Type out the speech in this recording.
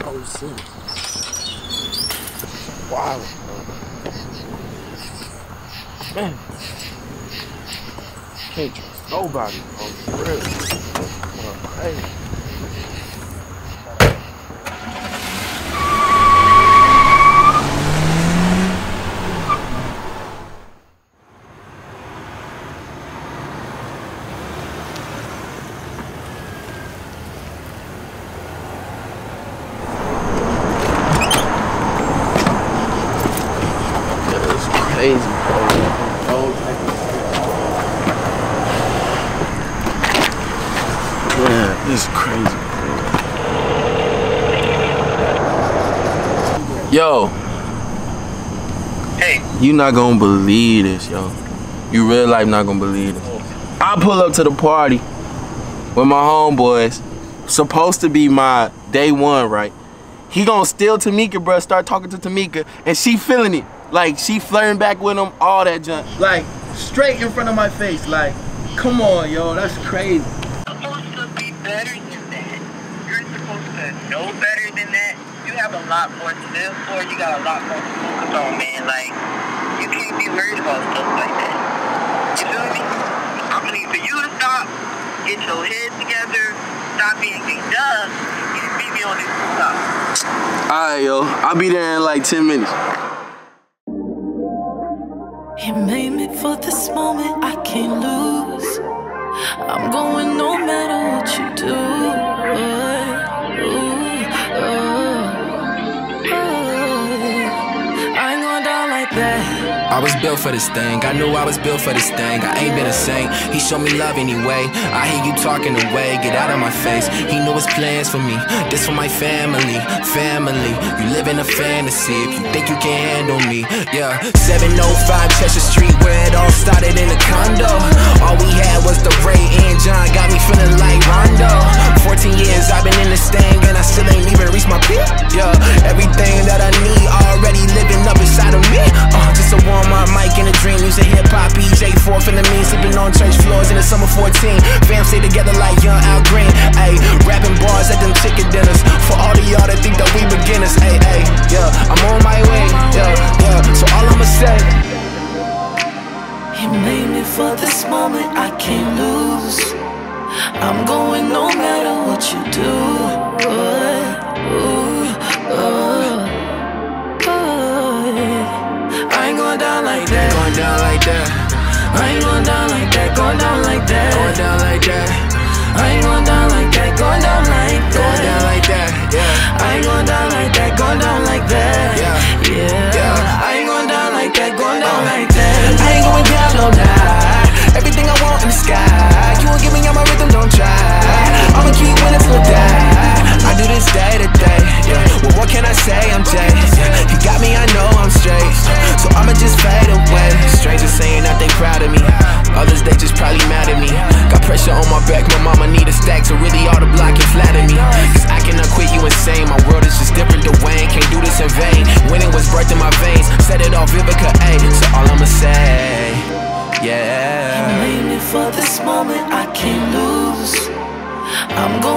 whole city. Wow, man. Can't trust nobody, bro. For real. Hey. Crazy, bro. Yeah, this is crazy, bro. Yo. Hey. You not gonna believe this, yo. You real life not gonna believe this. I pull up to the party with my homeboys. Supposed to be my day one, right? He gonna steal Tamika, bro. Start talking to Tamika, and she feeling it. Like, she flirting back with him, all that junk. Like, straight in front of my face. Like, come on, yo, that's crazy. You're supposed to be better than that. You're supposed to know better than that. You have a lot more to live for. You got a lot more to focus on, man. Like, you can't be worried about stuff like that. You feel me? I'm gonna need for you to stop, get your head together, stop being dumb, and meet me on this stop. Alright, yo, I'll be there in like 10 minutes. He made me for this moment, I can't lose. I'm going no matter what you do. I ain't going down like that. I was built for this thing, I knew I was built for this thing. I ain't been a saint, he showed me love anyway. I hear you talking away, get out of my face. He knew his plans for me, this for my family. Family, you live in a fantasy if you think you can handle me. Yeah, 705 Cheshire Street, where it all started in a condo. All we had was the Ray and John, got me feeling like Rondo. 14 years I've been in this thing and I still ain't even reached my peak. Yeah, everything that I need already living up inside of me. Just a warm my mic in a dream, using hip-hop, EJ4 feeling me, sleeping on church floors in the summer 14. Fam stay together like young Al Green. Ayy, rapping bars at them chicken dinners. For all of y'all that think that we beginners. Ayy, ayy, yeah, I'm on my way. Yeah, yeah, so all I'ma say. He made me for this moment, I can't lose. I'm going no matter what you do. I ain't going down like that. Going down like that. I ain't going down like that. Going down like that. Going down like that. I ain't going down like that. Going down like that. Going down like that. Yeah. I ain't going down like that. Going down like that. Yeah. Yeah. I ain't going down like that. Going down like that. I ain't going down, no lie. Everything I want in the sky. You won't give me all my rhythm, don't try. I'ma keep winning till I die. I do this day to day. Yeah. Well, what can I say? I'm Jay. You got me, I know I'm straight. So I'ma just fade away. Strangers saying that they proud of me. Others, they just probably mad at me. Got pressure on my back, my mama need a stack. So really all the block can flatter me. Cause I cannot quit you insane. My world is just different to Wayne. Can't do this in vain. Winning was birthed in my veins. Set it off Vivica A. So all I'ma say, yeah. You made me for this moment, I can't lose. I'm going